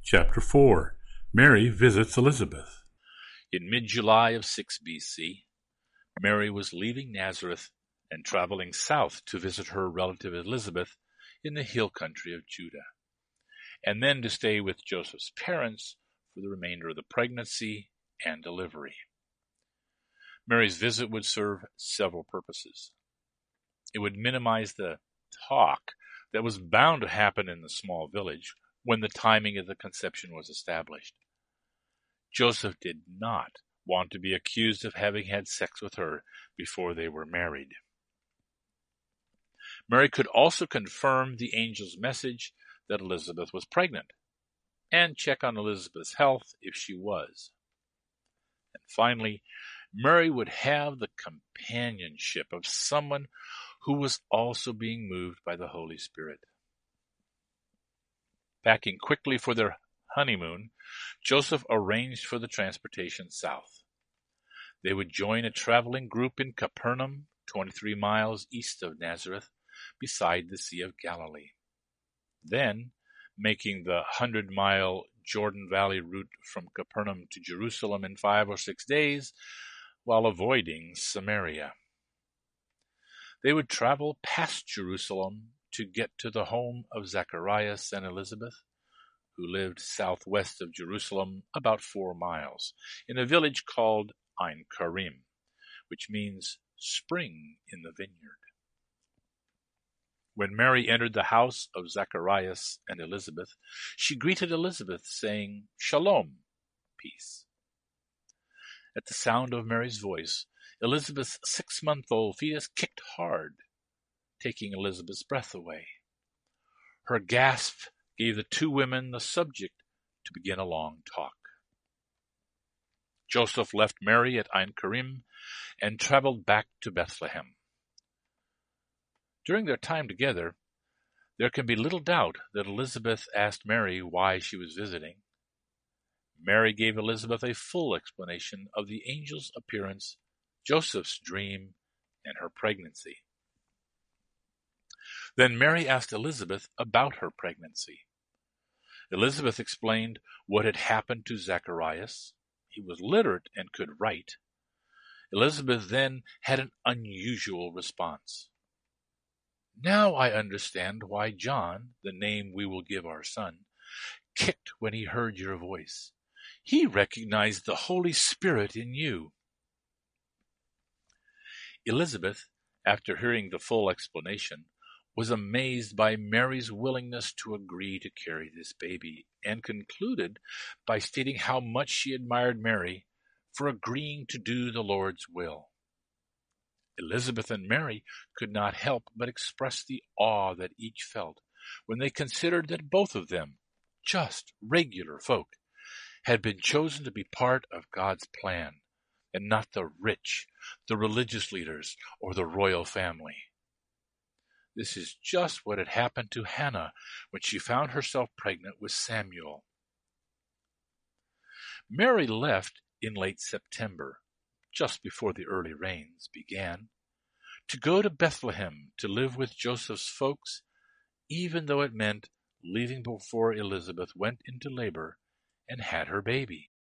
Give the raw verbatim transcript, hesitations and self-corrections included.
Chapter four. Mary visits Elizabeth. In mid-July of six B C, Mary was leaving Nazareth and traveling south to visit her relative Elizabeth in the hill country of Judah, and then to stay with Joseph's parents for the remainder of the pregnancy and delivery. Mary's visit would serve several purposes. It would minimize the talk that was bound to happen in the small village when the timing of the conception was established. Joseph did not want to be accused of having had sex with her before they were married. Mary could also confirm the angel's message that Elizabeth was pregnant, and check on Elizabeth's health if she was. And finally, Mary would have the companionship of someone who was also being moved by the Holy Spirit. Packing quickly for their honeymoon, Joseph arranged for the transportation south. They would join a traveling group in Capernaum, twenty-three miles east of Nazareth, beside the Sea of Galilee. Then, making the hundred-mile Jordan Valley route from Capernaum to Jerusalem in five or six days, while avoiding Samaria. They would travel past Jerusalem to get to the home of Zacharias and Elizabeth, who lived southwest of Jerusalem about four miles, in a village called Ein Karim, which means spring in the vineyard. When Mary entered the house of Zacharias and Elizabeth, she greeted Elizabeth, saying, "Shalom," peace. At the sound of Mary's voice, Elizabeth's six-month-old fetus kicked hard, taking Elizabeth's breath away. Her gasp gave the two women the subject to begin a long talk. Joseph left Mary at Ein Karim and traveled back to Bethlehem. During their time together, there can be little doubt that Elizabeth asked Mary why she was visiting. Mary gave Elizabeth a full explanation of the angel's appearance, Joseph's dream, and her pregnancy. Then Mary asked Elizabeth about her pregnancy. Elizabeth explained what had happened to Zacharias. He was literate and could write. Elizabeth then had an unusual response. "Now I understand why John, the name we will give our son, kicked when he heard your voice. He recognized the Holy Spirit in you." Elizabeth, after hearing the full explanation, was amazed by Mary's willingness to agree to carry this baby, and concluded by stating how much she admired Mary for agreeing to do the Lord's will. Elizabeth and Mary could not help but express the awe that each felt when they considered that both of them, just regular folk, had been chosen to be part of God's plan, and not the rich, the religious leaders, or the royal family. This is just what had happened to Hannah when she found herself pregnant with Samuel. Mary left in late September, just before the early rains began, to go to Bethlehem to live with Joseph's folks, even though it meant leaving before Elizabeth went into labor and had her baby.